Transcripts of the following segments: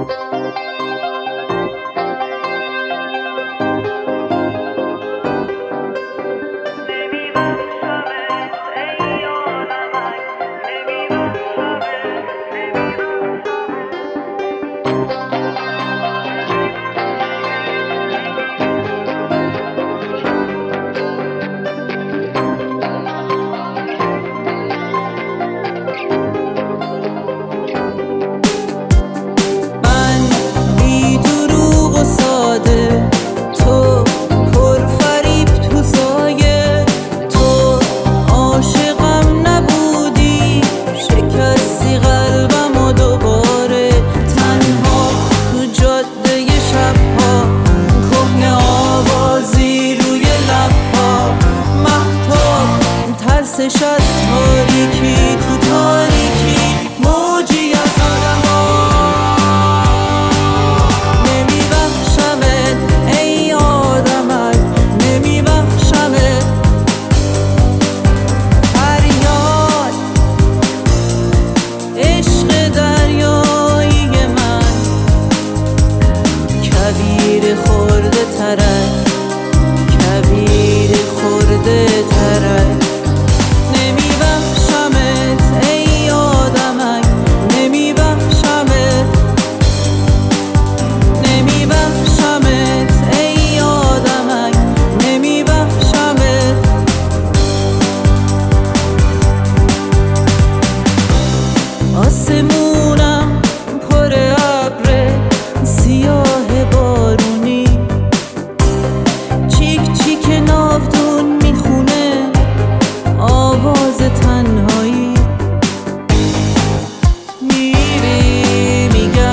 ترسش از تاریکی، تو تاریکی موجی از آدم‌ها. نمیبخشمت ای آدمک، نمیبخشمت. فریاد عشق دریایی من، کبیر خورده ترک، کبیر خورده ترک. آسمونم پر ابر سیاه بارونی، چیک چیک ناودون میخونه آواز تنهایی. میری میگم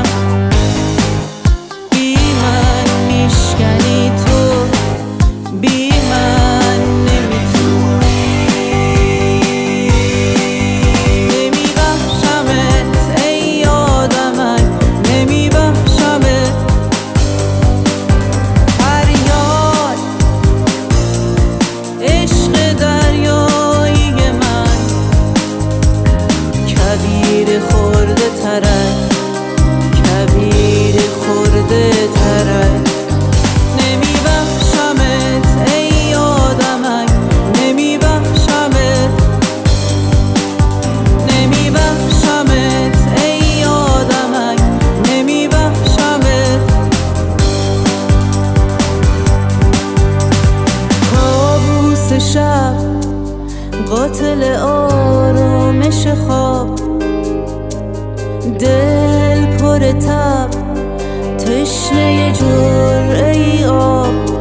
بی من میشکنی تو، بی من نمیتونی. کبیر خورده ترک، کبیر خورده ترک. نمیبخشمت ای آدمک، نمیبخشمت. نمیبخشمت ای آدمک، نمیبخشمت. کابوس شب، قاتل آرامش خواب، دل پر تب، تشنه جرعه‌ای آب.